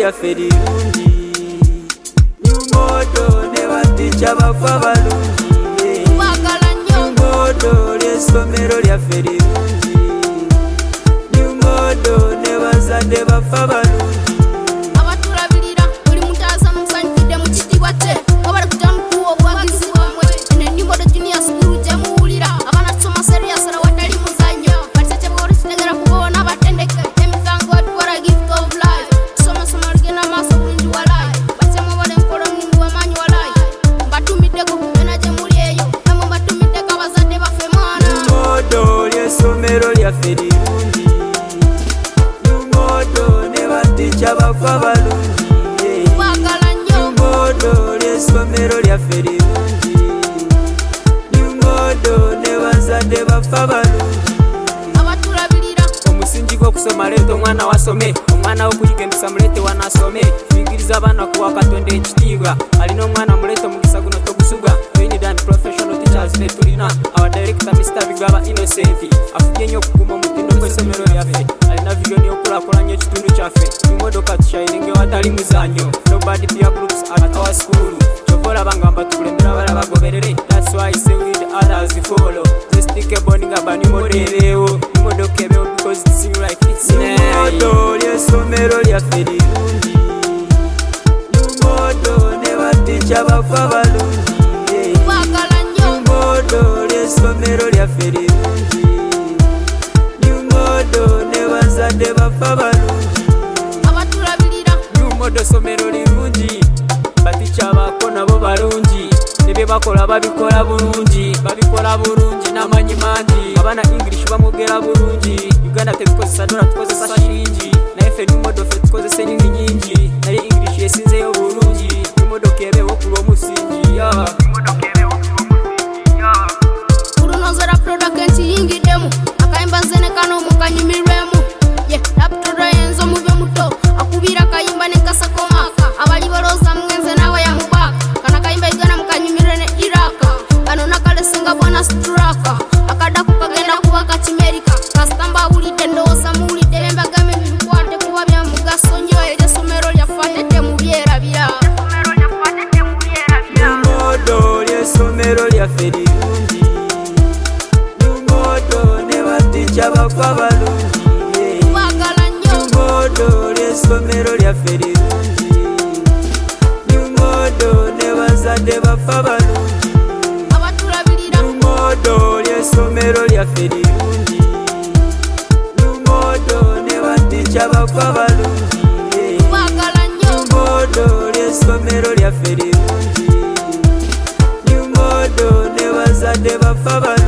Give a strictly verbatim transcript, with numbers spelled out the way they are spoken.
lyaffe lirungi Nyumodo ne baticha bafa balungi Nyumodo ly'essomero lyaffe lirungi Nyumodo ne bazadde bafa balungi abatulabirira buli muntu aza musanyukidde mu kitiibwa kye wabali kutamukuwa obwagizi bwamwe ene Nyumodo junior school gye muwulira abaana tusoma serious era watali muzannyo batiseke bwoli kitegera kuboona batendeke emisango batwala gift of life tusoma soma ligenda maaso bulungi walayi batemu bole nkola omulimu w'amaanyi walayi mbatumiddeko kugenda gye muli eyo namwe mbatumiddeko abazadde baffe mwana Nyumodo ly'essomero lyaffe lirungi Nyumodo ne baticha bafa balungi Nyumodo ly'essomero lyaffe lirungi Nyumodo ne bazadde bafa balungi abatulabirira omusingi gw'okusoma leeta omwana wasome omwana w'okuyiga empisa muleete wanasome tuyigiriza abaana kuwa Katonda ekitiibwa alina omwana muleete omukisa guno togusuga trained and professional teachers be tulina our director Mister Bigaba Innocent afubye nnyo okukuuma omutindo gw'essomero lyaffe alina vision y'okulaakulanya ekitundu kyaffe Nyumodo katushayininga ewatali muzannyo no bad peer groups at our school kyova olaba nga mbatukulembera bala bagoberere that's why I say we the others follow just stick a bond nga ba Nyumodo ebeewo Nyumodo kebeewo because it seems like it's Nyumodo ly'essomero lyaffe lirungi Nyumodo ne baticha bafa balungi Nyumodo ly'essomero lyaffe lirungi Nyumodo ne bazadde bafa balungi abatulabirira Nyumodo ssomero lirungi baticha baako nabo balungi ne bye bakola babikola bulungi babikola bulungi n'amanyi mangi abaana English bamwogera bulungi Uganda tetukozesa dola tukozesa shiringi naye ffe Nyumodo ffe tukozesa ennimi nyingi naye English yesinzeyo bulungi Nyumodo kebeewo ku lw'omusingi yeah. kulunozera product yingiddemu akayimba nzene kano mukanyumirwemu ye laptop yenzo mubyo muto akubira kayimba ne kasakomaka abali baloza mwenze nawe ya mubaka kana kayimba igana mukanyumirwe ne Iraka kano nakale singa bwana straka akada kukagenda kuba kachimerika kastamba ulide ndoza mulide bembagame bikwate kuba bya mugaso nnyo eri somero lyafatete mu byera bira Nyumodo ly'essomero lyaffe lirungi Nyumodo ne baticha bafa balungi Nyumodo ly'essomero lyaffe lirungi Nyumodo ne bazadde bafa balungi abatulabirira Nyumodo ly'essomero lyaffe lirungi Nyumodo ne baticha bafa balungi Nyumodo ly'essomero lyaffe lirungi Nyumodo ne bazadde bafa balungi